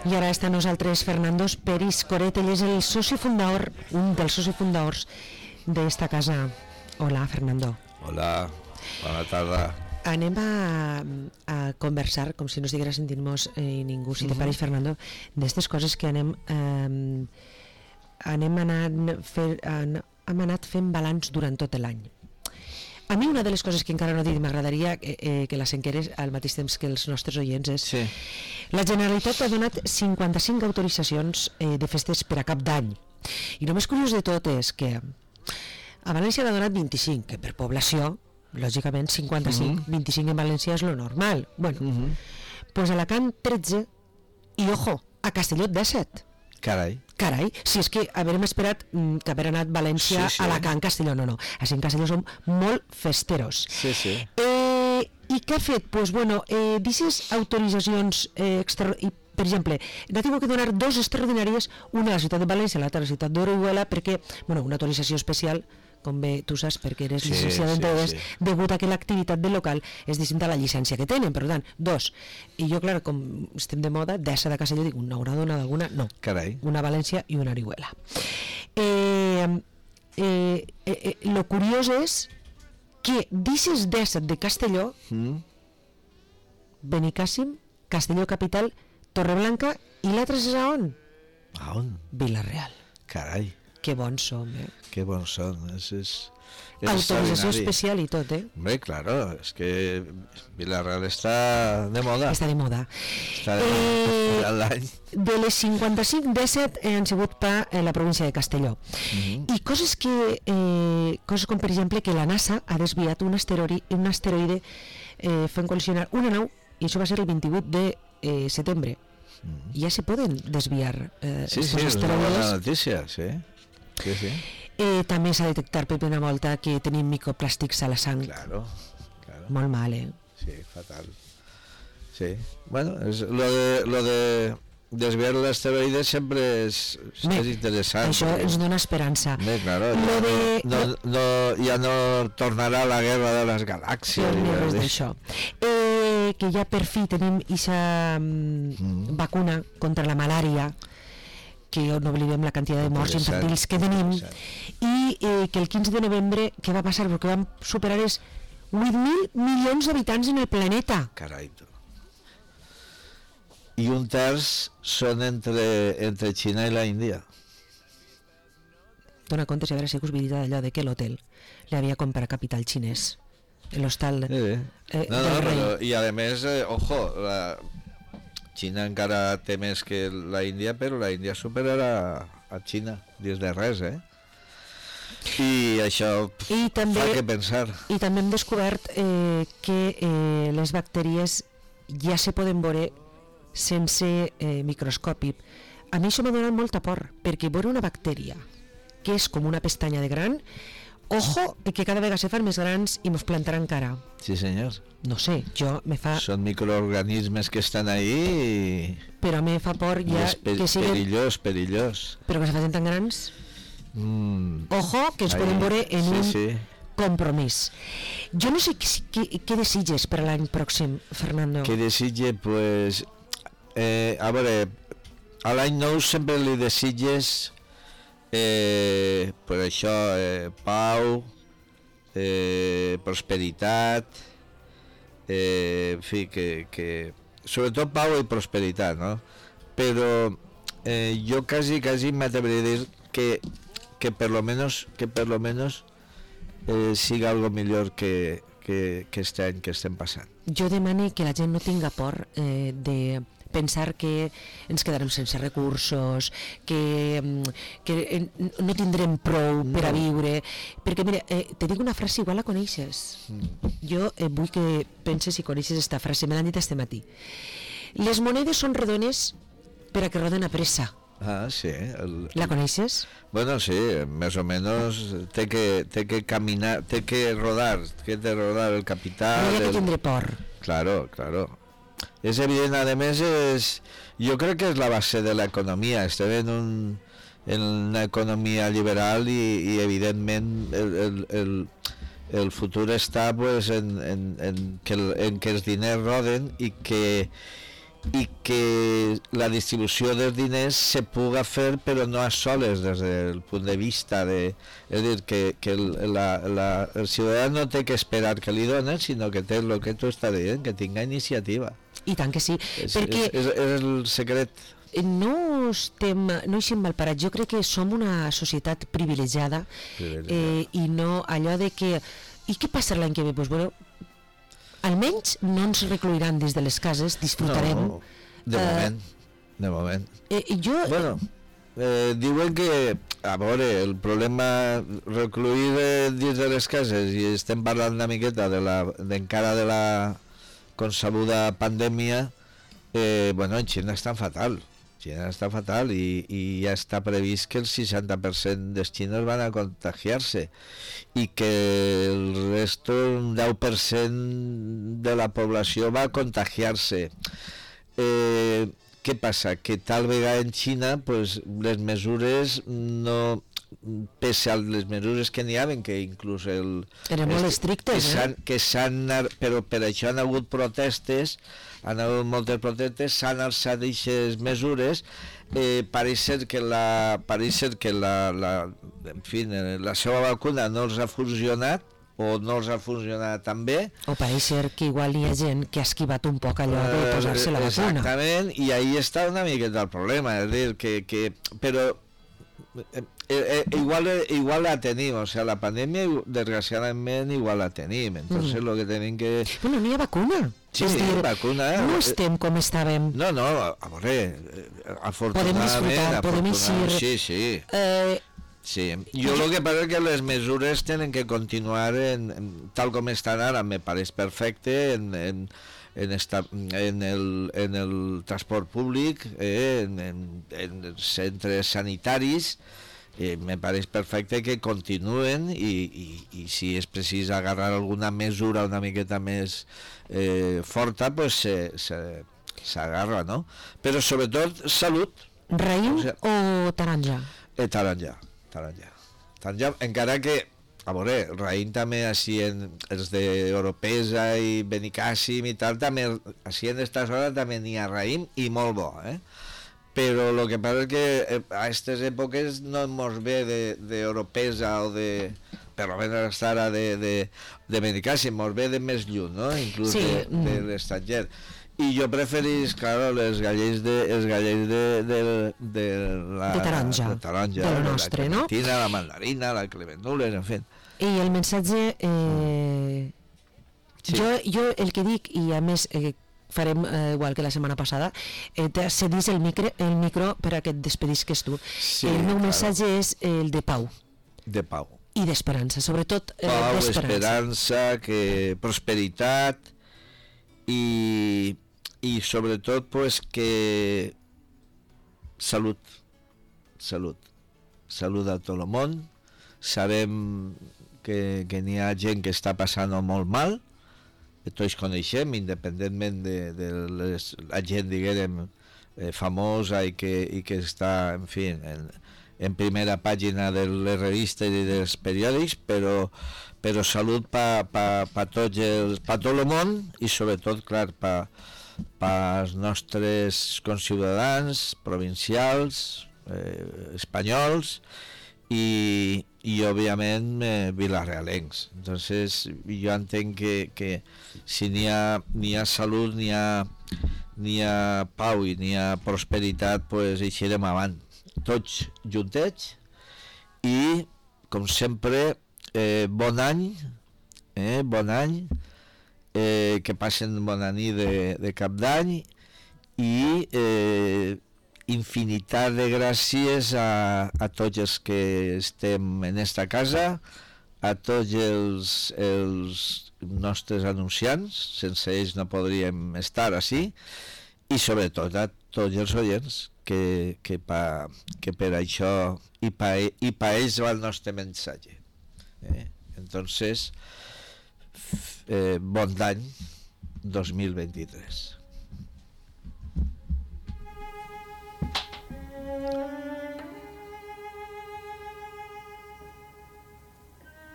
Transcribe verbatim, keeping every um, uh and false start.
I ara està nosaltres Fernando Peris Coret, ell és el soci fundador, un dels socis fundadors d'esta casa. Hola, Fernando. Hola, bona tarda. Anem a, a conversar, com si no estiguera sentint-nos eh, ningú, si te pareix, Fernando, d'estes coses que anem eh, anem anant fer, an, hem anat fent balanç durant tot l'any. A mi una de les coses que encara no he dit m'agradaria eh, eh, que la s'enqueres al mateix temps que els nostres oients és Sí. la Generalitat ha donat cinquanta-cinc autoritzacions eh, de festes per a cap d'any, i el més curiós de tot és que a València n'ha donat vint-i-cinc, que per població lògicament cinquanta-cinc, uh-huh. vint-i-cinc en València és lo normal. Bueno, uh-huh. pues a Alacant tretze i, ojo, a Castelló disset. Carai. Carai, si és que haverem esperat mm, que haver anat València, sí, sí. Alacant, Castelló, no, no. Així en Castelló som molt festeros. Sí, sí. Eh, I què ha fet? Pues bueno, eh, d'aquestes autoritzacions eh, extra... I, per exemple, n'ha tingut que donar dos extraordinàries, una a la ciutat de València, l'altra a la ciutat d'Orihuela, perquè, bueno, una autorització especial, com bé tu saps, perquè eres sí, llicenciada en T V, sí, sí. degut a que l'activitat del local és distinta a la llicència que tenen, per tant, dos. I jo, clar, com estem de moda, d'essa de Castelló, dic, una haurà donat alguna? No. Carai. Una a València i una a Orihuela. Eh, eh, eh, eh, lo curiós és que d'aquestes disset de Castelló, mm. Benicàssim, Castelló capital, Torreblanca, i l'altre és a on? A on? Vila-real. Carai. Que bons som, eh? Que bons són. És, és, és autorització especial i tot, eh? Hombre, claro, és que Vila-real està de moda. Està de moda. Està de moda eh, l'any. De les cinquanta-cinc, disset han sigut per eh, la província de Castelló. Mm-hmm. I coses que, eh, coses com per exemple que la NASA ha desviat un asteroide, un asteroide eh, fent col·lisionar una nau, i això va ser el vint-i-vuit de eh, setembre. Mm-hmm. Ja se poden desviar eh, sí, sí, és una bona notícia, sí. Sí, sí. Eh, també s'ha detectat per primera volta que tenim microplàstics a la sang. Claro, claro. Molt mal, eh? Sí, fatal. Sí. Bueno, es, lo de, lo de desviar l'asteroide sempre és, Bé, és interessant. Això ens dona esperança. Bé, claro, lo ja, de... no, no, ja no tornarà la guerra de les galàxies. No, no res d'això. Eh, que ja per fi tenim aquesta mm. vacuna contra la malària, que no oblidem la quantitat de morts infantils que tenim, i eh, que el quinze de novembre, què va passar? Perquè vam superar els vuit mil milions d'habitants en el planeta. Carai, tu. I un terç són entre, entre Xina i la Índia. Dona compte si haver sigut veritat allò de que l'hotel li havia comprat capital xinès, l'hostal sí, sí. eh, no, del no, rei. Però, i a més, eh, ojo, la Xina encara té més que la Índia, però la Índia superarà a Xina des de res, eh? I això pf, I també, fa que pensar. I també hem descobert eh, que eh, les bacteries ja se poden veure sense eh, microscopi. A mi això m'ha donat molta por, perquè veure una bactèria que és com una pestanya de gran, ojo, que cada vegada se fan més grans i mos plantaran cara. Sí, senyor. No sé, jo me fa... Són microorganismes que estan ahí i... Però me fa por ja per, que siguin... Perillós, perillós. Però que se facin tan grans... Mm. Ojo, que ens Ai, podem veure en sí, un sí. compromís. Jo no sé què, què desitges per l'any pròxim, Fernando. Què desitge? Pues, eh, a veure, a l'any nou sempre li desitges eh, per això eh, pau, eh, prosperitat, eh, en fi, que, que sobretot pau i prosperitat, no? Però eh, jo quasi, quasi m'atreveria a dir que que per lo menos que per lo menos eh, siga algo millor que, que, que este any que estem passant. Jo demane que la gent no tinga por eh, de pensar que ens quedarem sense recursos, que, que no tindrem prou per a viure, perquè mira, eh, te dic una frase, igual la coneixes. Mm. Jo eh, vull que penses si coneixes esta frase, me l'han dit este matí. Les monedes són redones per a que roden a pressa. Ah, sí. El, ¿La coneixes? Bueno, sí, más o menos té que, té que caminar, té que rodar, té que rodar el capital. No hi ha que el... tindre por. Claro, claro. És evident, a més, és, jo crec que és la base de l'economia. Estem en, un, en una economia liberal i, i evidentment, el, el, el, el futur està pues, en, en, en, que el, en que els diners roden i que i que la distribució dels diners se puga fer però no a soles des del punt de vista de, és a dir, que, que el, la, la, el ciutadà no té que esperar que li donen, sinó que té el que tu estàs dient, que tinga iniciativa. I tant que sí, és, perquè és, és, és el secret. no estem, no estem mal parats. Jo crec que som una societat privilegiada, eh, i no allò de que i què passa l'any que ve? Pues, bueno, almenys no ens recluiran des de les cases, disfrutarem. No, de eh, moment, de moment. Eh, jo... Bueno, eh, diuen que, a veure, el problema recluir eh, dins de les cases, i estem parlant una miqueta de la, d'encara de la concebuda pandèmia, eh, bueno, en Xina està fatal. Xina està fatal i, i ja està previst que el seixanta per cent dels xinos van a contagiar-se i que el resto, un deu per cent de la població va a contagiar-se. Eh, què passa? Que tal vegada en Xina pues, les mesures no... pese a les mesures que n'hi ha, que inclús el... Eren molt estrictes, que eh? Que s'han... Però per això han hagut protestes, han hagut moltes protestes, s'han alçat aquestes mesures, eh, pareix ser que la... pareix ser que la... la en fi, la seva vacuna no els ha funcionat, o no els ha funcionat tan bé. O pareix ser que igual hi ha gent que ha esquivat un poc allò de posar-se la vacuna. Exactament, i ahí està una miqueta el problema, és dir, que... que però... Eh, eh, igual, igual la tenim, o sea, la pandèmia desgraciadament igual la tenim, entonces mm. lo que tenim que... Bueno, n'hi ha vacuna. Sí, és dir, vacuna. No estem com estàvem. No, no, a veure, afortunadament... Podem disfrutar, podem eixir... Sí, sí. Eh, sí, jo el que passa és que les mesures tenen que continuar en, en, tal com estan ara, me pareix perfecte, en, en, en, esta, en, el, en el transport públic, eh, en, en, en els centres sanitaris, eh, me pareix perfecte que continuen i, i, i si és precís agarrar alguna mesura una miqueta més eh, forta, pues se, se, s'agarra, no? Però sobretot salut. Raïm o, o, sea, o taronja? Eh, taronja, taronja. Taronja, encara que, a veure, raïm també així en els d'Oropesa i Benicàssim i tal, també, així en esta zona també n'hi ha raïm i molt bo, eh? Però el que passa és que a aquestes èpoques no mos ve d'Oropesa o de, per almenys ara de, de, de Benicàssim, mos ve de més lluny, no? Inclús sí. de, de l'estranger. I jo preferís, claro, les gallers de, els gallers de, de, de la... De taronja. De taronja, de la nostra, la no? clementina, la mandarina, la clementules, en fi. I el missatge... Eh, sí. jo, jo el que dic, i a més... Eh, farem eh, igual que la setmana passada, eh, cedís el micro, el micro per a que et despedisques tu. Sí, el meu claro. missatge és el de pau. De pau. I d'esperança, sobretot eh, pau, d'esperança. esperança, que prosperitat i, i sobretot pues, que salut. Salut. Salut a tot el món. Sabem que, que n'hi ha gent que està passant molt mal, tots coneixem, independentment de, de les, la gent, diguem, eh, famosa i que, i que està, en fi, en, en primera pàgina de les revistes i dels periòdics, però, però salut per pa, pa tots els, pa tot el món i sobretot, clar, per pa els nostres conciutadans, provincials, eh, espanyols, i, i òbviament eh, vilarealencs. Entonces jo entenc que, que si n'hi ha, n'hi ha salut, n'hi ha, n'hi ha pau i n'hi ha prosperitat, pues eixirem avant tots juntets i com sempre eh, bon any, eh, bon any, eh, que passen bona nit de, de cap d'any i eh, infinitat de gràcies a, a tots els que estem en esta casa, a tots els, els nostres anunciants, sense ells no podríem estar així, i sobretot a tots els oients que, que, pa, que per això i pa, i pa ells va el nostre missatge. Eh? Entonces, eh, bon any dos mil vint-i-tres.